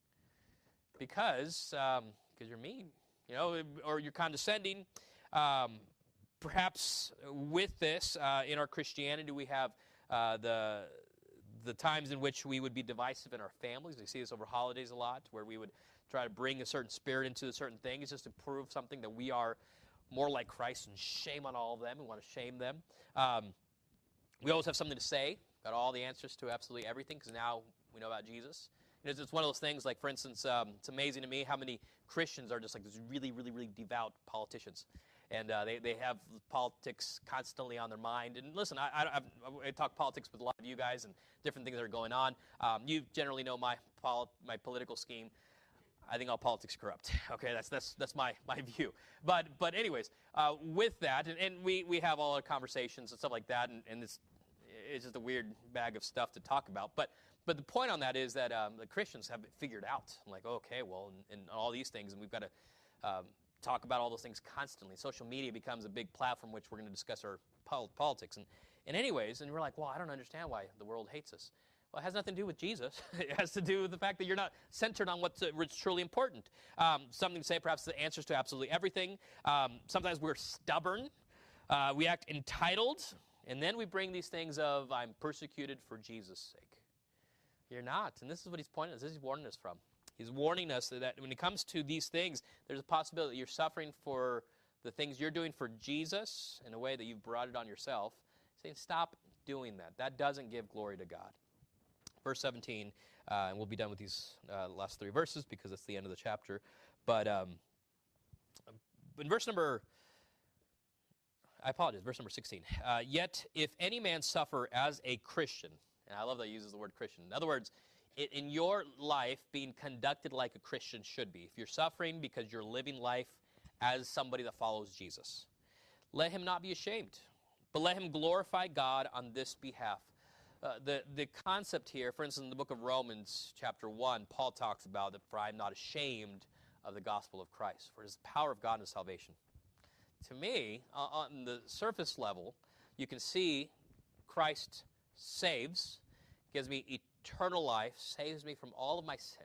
Because, um, because you're mean, you know, or you're condescending. Um, perhaps with this, uh, in our Christianity, we have uh, the the times in which we would be divisive in our families. We see this over holidays a lot, where we would try to bring a certain spirit into certain things just to prove something that we are more like Christ, and shame on all of them. We want to shame them. Um, we always have something to say. Got all the answers to absolutely everything because now we know about Jesus. And it's, it's one of those things, like, for instance, um, it's amazing to me how many Christians are just like these really, really, really devout politicians. and uh, they, they have politics constantly on their mind. And listen, I, I, I've, I talk politics with a lot of you guys and different things that are going on. Um, you generally know my pol- my political scheme. I think all politics is corrupt. Okay, that's that's that's my my view. But but anyways, uh, with that, and, and we, we have all our conversations and stuff like that, and, and it's it's just a weird bag of stuff to talk about. But but the point on that is that um, the Christians have it figured out. I'm like, okay, well, and, and all these things, and we've got to um, talk about all those things constantly. Social media becomes a big platform which we're going to discuss our pol- politics. And, and anyways, and we're like, well, I don't understand why the world hates us. Well, it has nothing to do with Jesus. It has to do with the fact that you're not centered on what's, uh, what's truly important. Um, something to say, perhaps the answers to absolutely everything. Um, sometimes we're stubborn. Uh, we act entitled. And then we bring these things of, I'm persecuted for Jesus' sake. You're not. And this is what he's pointing us. This is he's warning us from. He's warning us that when it comes to these things, there's a possibility that you're suffering for the things you're doing for Jesus in a way that you've brought it on yourself. He's saying, stop doing that. That doesn't give glory to God. Verse seventeen, uh, and we'll be done with these uh, last three verses because it's the end of the chapter. But um, in verse number, I apologize, verse number sixteen. Uh, Yet if any man suffer as a Christian, and I love that he uses the word Christian. In other words, it, in your life being conducted like a Christian should be. If you're suffering because you're living life as somebody that follows Jesus, let him not be ashamed, but let him glorify God on this behalf. Uh, the, the concept here, for instance, in the book of Romans, chapter one, Paul talks about that, for I am not ashamed of the gospel of Christ, for it is the power of God unto salvation. To me, uh, on the surface level, you can see Christ saves, gives me eternal life, saves me from all of my sin,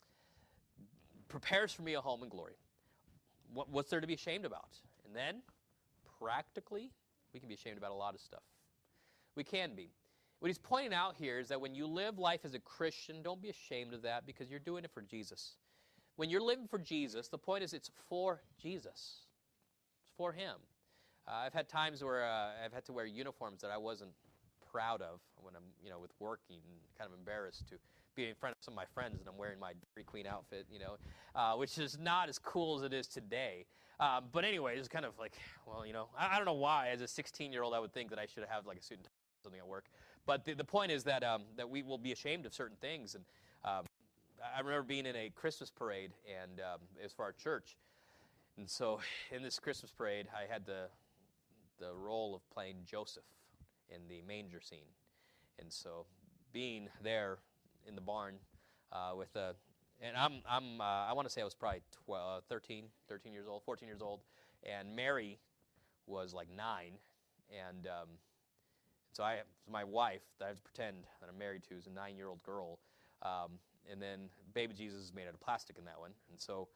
prepares for me a home in glory. What, what's there to be ashamed about? And then, practically, we can be ashamed about a lot of stuff. We can be. What he's pointing out here is that when you live life as a Christian, don't be ashamed of that because you're doing it for Jesus. When you're living for Jesus, the point is it's for Jesus. It's for him. Uh, I've had times where uh, I've had to wear uniforms that I wasn't proud of when I'm, you know, with working, and kind of embarrassed to be in front of some of my friends and I'm wearing my Dairy Queen outfit, you know, uh, which is not as cool as it is today. Um, but anyway, it's kind of like, well, you know, I, I don't know why as a sixteen-year-old I would think that I should have like a suit and tie or something at work. But the, the point is that um, that we will be ashamed of certain things. And um, I remember being in a Christmas parade, and um, it was for our church. And so in this Christmas parade, I had the the role of playing Joseph in the manger scene. And so being there in the barn uh, with a, and I'm I'm uh, I want to say I was probably twelve, thirteen, thirteen years old, fourteen years old, and Mary was like nine, and um, so I, so my wife that I have to pretend that I'm married to is a nine-year-old girl, um, and then baby Jesus is made out of plastic in that one, and so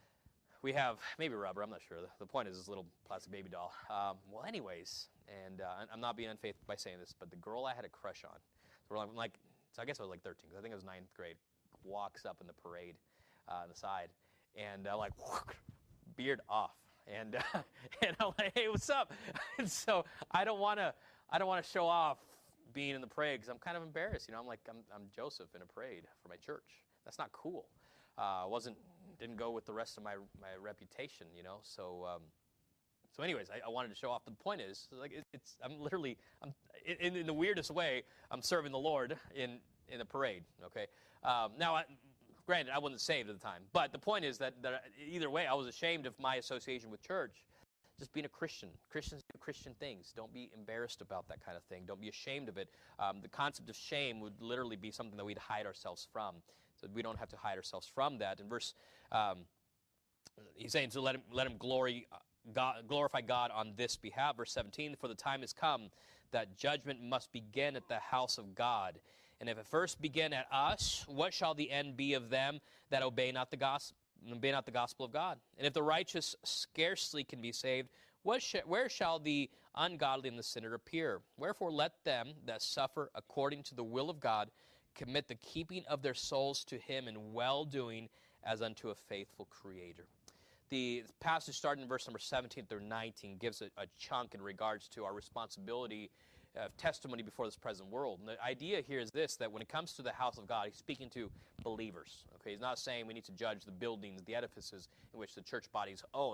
we have maybe rubber. I'm not sure. The, the point is this little plastic baby doll. Um, well, anyways, and uh, I'm not being unfaithful by saying this, but the girl I had a crush on, so we're like, like so I guess I was like thirteen, because I think it was ninth grade, walks up in the parade uh, on the side, and uh, like beard off, and uh, and I'm like, hey, what's up? And so I don't want to. I don't want to show off being in the parade because I'm kind of embarrassed. You know, I'm like, I'm, I'm Joseph in a parade for my church. That's not cool. Uh, wasn't didn't go with the rest of my my reputation. You know, so um, so anyways, I, I wanted to show off. The point is, like, it, it's I'm literally I'm in, in the weirdest way. I'm serving the Lord in in a parade. Okay. Um, now, I, granted, I wasn't saved at the time, but the point is that that either way, I was ashamed of my association with church. Just being a Christian. Christians do Christian things. Don't be embarrassed about that kind of thing. Don't be ashamed of it. Um, the concept of shame would literally be something that we'd hide ourselves from. So we don't have to hide ourselves from that. In verse, um, he's saying, so let him, let him glory, God, glorify God on this behalf. Verse seventeen, for the time has come that judgment must begin at the house of God. And if it first begin at us, what shall the end be of them that obey not the gospel? Obey not the gospel of God. And if the righteous scarcely can be saved, what sh- where shall the ungodly and the sinner appear? Wherefore let them that suffer according to the will of God commit the keeping of their souls to him in well-doing as unto a faithful Creator. The passage starting in verse number seventeen through nineteen gives a, a chunk in regards to our responsibility of testimony before this present world. And the idea here is this, that when it comes to the house of God, he's speaking to believers. Okay, he's not saying we need to judge the buildings, the edifices in which the church bodies own,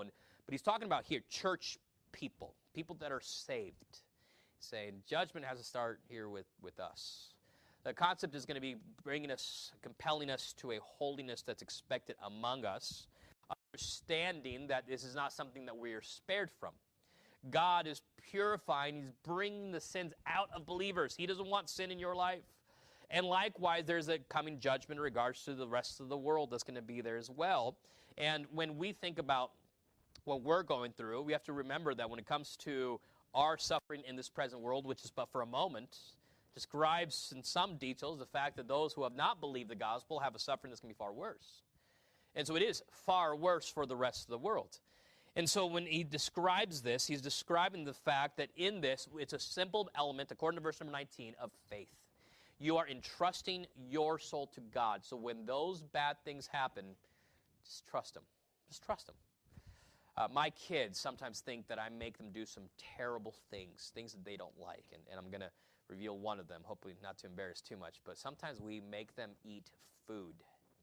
But he's talking about here church people, people that are saved. Saying judgment has to start here with, with us. The concept is going to be bringing us, compelling us to a holiness that's expected among us, understanding that this is not something that we are spared from. God is purifying. He's bringing the sins out of believers. He doesn't want sin in your life. And likewise, there's a coming judgment in regards to the rest of the world that's going to be there as well. And when we think about what we're going through, we have to remember that when it comes to our suffering in this present world, which is but for a moment, describes in some details the fact that those who have not believed the gospel have a suffering that's going to be far worse. And so it is far worse for the rest of the world. And so when he describes this, he's describing the fact that in this, it's a simple element, according to verse number nineteen, of faith. You are entrusting your soul to God. So when those bad things happen, just trust him. Just trust him. Uh, my kids sometimes think that I make them do some terrible things, things that they don't like. And, and I'm going to reveal one of them, hopefully not to embarrass too much. But sometimes we make them eat food.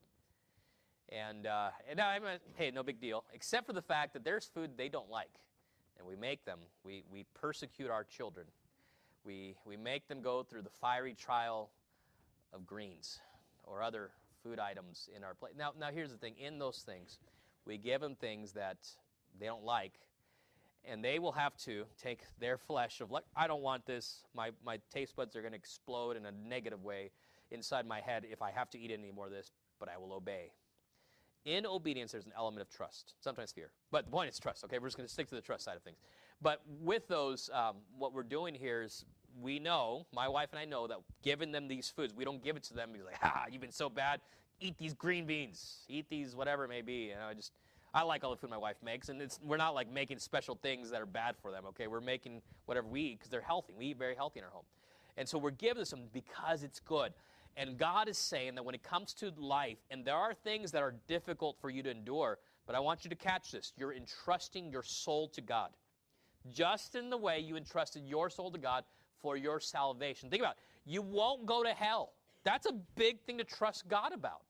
And, uh, and I'm a, hey, no big deal, except for the fact that there's food they don't like. And we make them. We, we persecute our children. We, we make them go through the fiery trial of greens or other food items in our plate. Now, now here's the thing. In those things, we give them things that they don't like, and they will have to take their flesh of, like, I don't want this. My, my taste buds are going to explode in a negative way inside my head if I have to eat any more of this, but I will obey. In obedience, there's an element of trust, sometimes fear. But the point is trust, okay? We're just going to stick to the trust side of things. But with those, um, what we're doing here is we know, my wife and I know, that giving them these foods, we don't give it to them because, like, ha, you've been so bad. Eat these green beans. Eat these whatever it may be. You know, I just, I like all the food my wife makes, and it's, we're not, like, making special things that are bad for them, okay? We're making whatever we eat because they're healthy. We eat very healthy in our home. And so we're giving this to them because it's good. And God is saying that when it comes to life, and there are things that are difficult for you to endure, but I want you to catch this. You're entrusting your soul to God. Just in the way you entrusted your soul to God for your salvation. Think about it. You won't go to hell. That's a big thing to trust God about.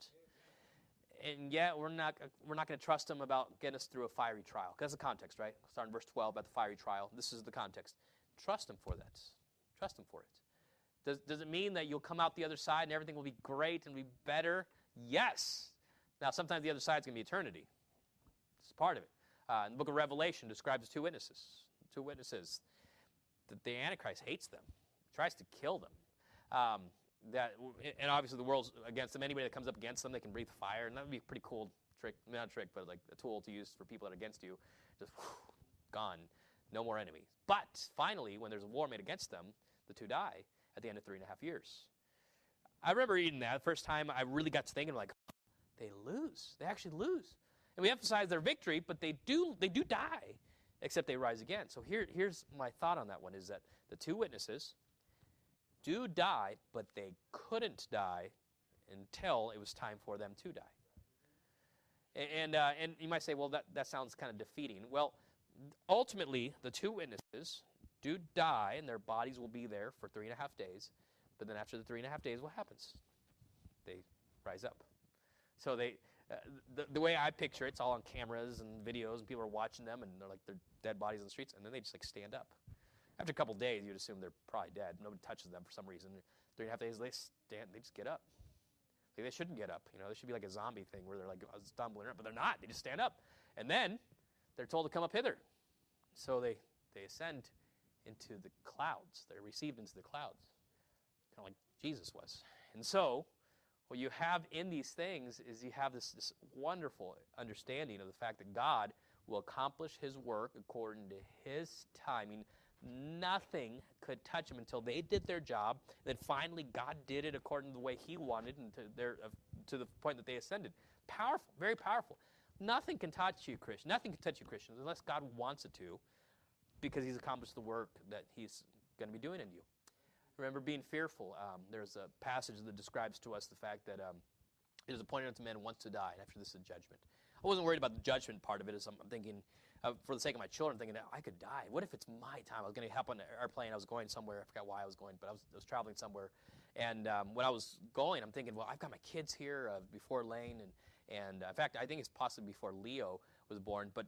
And yet, we're not, we're not going to trust him about getting us through a fiery trial. That's the context, right? Starting in verse twelve about the fiery trial. This is the context. Trust him for that. Trust him for it. Does, does it mean that you'll come out the other side and everything will be great and be better? Yes. Now, sometimes the other side is going to be eternity. It's part of it. Uh, in the book of Revelation describes two witnesses. Two witnesses. The, the Antichrist hates them. Tries to kill them. Um, that and obviously the world's against them. Anybody that comes up against them, they can breathe fire. And that would be a pretty cool trick. Not a trick, but like a tool to use for people that are against you. Just whew, gone. No more enemies. But finally, when there's a war made against them, the two die at the end of three and a half years. I remember reading that the first time I really got to thinking, like, they lose. They actually lose. And we emphasize their victory, but they do they do die, except they rise again. So here, here's my thought on that one, is that the two witnesses do die, but they couldn't die until it was time for them to die. And, uh, and you might say, well, that, that sounds kind of defeating. Well, ultimately, the two witnesses do die, and their bodies will be there for three and a half days. But then after the three and a half days, what happens? They rise up. So they, uh, the, the way I picture it, it's all on cameras and videos, and people are watching them, and they're like their dead bodies on the streets, and then they just like stand up. After a couple days, you'd assume they're probably dead. Nobody touches them for some reason. Three and a half days, they stand, they just get up. Like, they shouldn't get up. You know, there should be like a zombie thing where they're like stumbling around, but they're not. They just stand up, and then they're told to come up hither. So they they ascend into the clouds. They're received into the clouds, kind of like Jesus was. And so what you have in these things is you have this, this wonderful understanding of the fact that God will accomplish his work according to his timing. Nothing could touch them until they did their job. Then finally God did it according to the way he wanted, and to, their, uh, to the point that they ascended. Powerful, very powerful. Nothing can touch you, Christian. Nothing can touch you, Christians, unless God wants it to, because he's accomplished the work that he's going to be doing in you. Remember being fearful. Um, there's a passage that describes to us the fact that um, it is appointed unto man once to die, and after this is judgment. I wasn't worried about the judgment part of it. As I'm, I'm thinking, uh, for the sake of my children, I'm thinking, I could die. What if it's my time? I was going to hop on an airplane. I was going somewhere. I forgot why I was going, but I was, I was traveling somewhere. And um, when I was going, I'm thinking, well, I've got my kids here uh, before Lane, and, and uh, in fact, I think it's possibly before Leo was born, but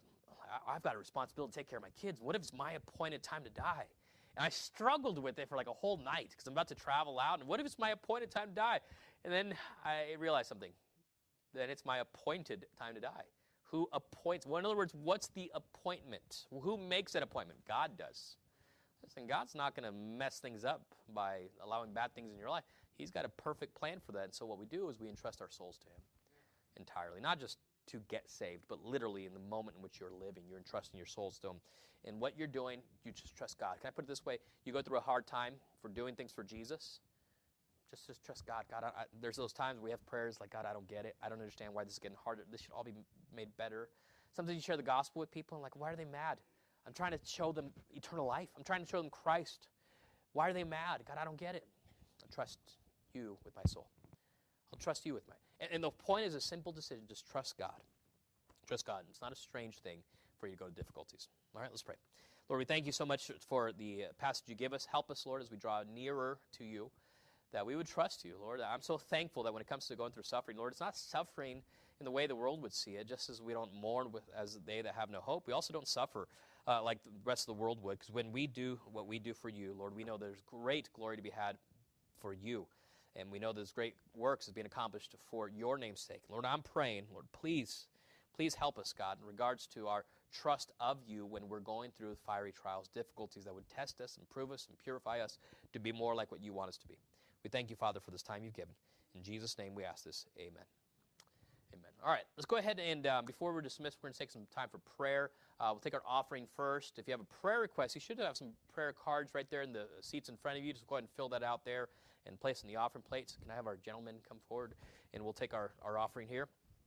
I, I've got a responsibility to take care of my kids. What if it's my appointed time to die? And I struggled with it for like a whole night because I'm about to travel out. And what if it's my appointed time to die? And then I realized something. Then it's my appointed time to die. Who appoints? Well, in other words, what's the appointment? Who makes that appointment? God does. Listen, God's not going to mess things up by allowing bad things in your life. He's got a perfect plan for that. And so what we do is we entrust our souls to him entirely. Not just to get saved, but literally in the moment in which you're living, you're entrusting your souls to him. And what you're doing, you just trust God. Can I put it this way? You go through a hard time for doing things for Jesus, just, just trust God. God, I, I, there's those times we have prayers like, God, I don't get it. I don't understand why this is getting harder. This should all be made better. Sometimes you share the gospel with people and like, why are they mad? I'm trying to show them eternal life. I'm trying to show them Christ. Why are they mad? God, I don't get it. I trust you with my soul. I'll trust you with my... And, and the point is a simple decision. Just trust God. Trust God. It's not a strange thing for you to go to difficulties. All right, let's pray. Lord, we thank you so much for the passage you give us. Help us, Lord, as we draw nearer to you, that we would trust you, Lord. I'm so thankful that when it comes to going through suffering, Lord, it's not suffering in the way the world would see it, just as we don't mourn with as they that have no hope. We also don't suffer uh, like the rest of the world would, because when we do what we do for you, Lord, we know there's great glory to be had for you, and we know there's great works is being accomplished for your name's sake. Lord, I'm praying, Lord, please, please help us, God, in regards to our trust of you when we're going through fiery trials, difficulties that would test us and prove us and purify us to be more like what you want us to be. We thank you, Father, for this time you've given. In Jesus' name we ask this. Amen. Amen. All right, let's go ahead and um, before we're dismissed, we're going to take some time for prayer. Uh, we'll take our offering first. If you have a prayer request, you should have some prayer cards right there in the seats in front of you. Just go ahead and fill that out there and place in the offering plates. Can I have our gentlemen come forward, and we'll take our, our offering here.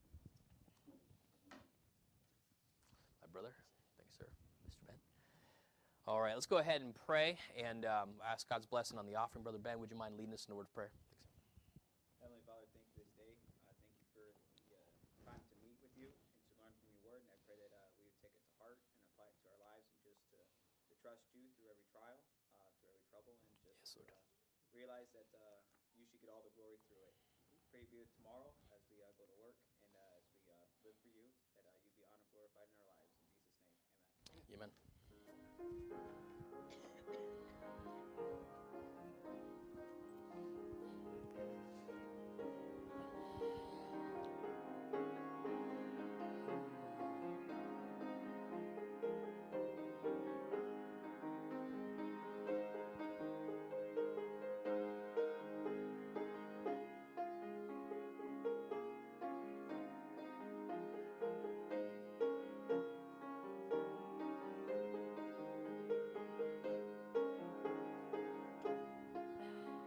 My brother. Thanks, sir. Mister Ben. All right, let's go ahead and pray and um, ask God's blessing on the offering. Brother Ben, would you mind leading us in a word of prayer? Heavenly Father, thank you for this day. Uh, thank you for the uh, time to meet with you and to learn from your word. And I pray that uh, we would take it to heart and apply it to our lives and just to, to trust you through every trial, uh, through every trouble, and just Yes, Lord. uh, realize that uh, you should get all the glory through it. Pray be with tomorrow as we uh, go to work and uh, as we uh, live for you, that uh, you'd be honored and glorified in our lives. In Jesus' name, amen. Amen.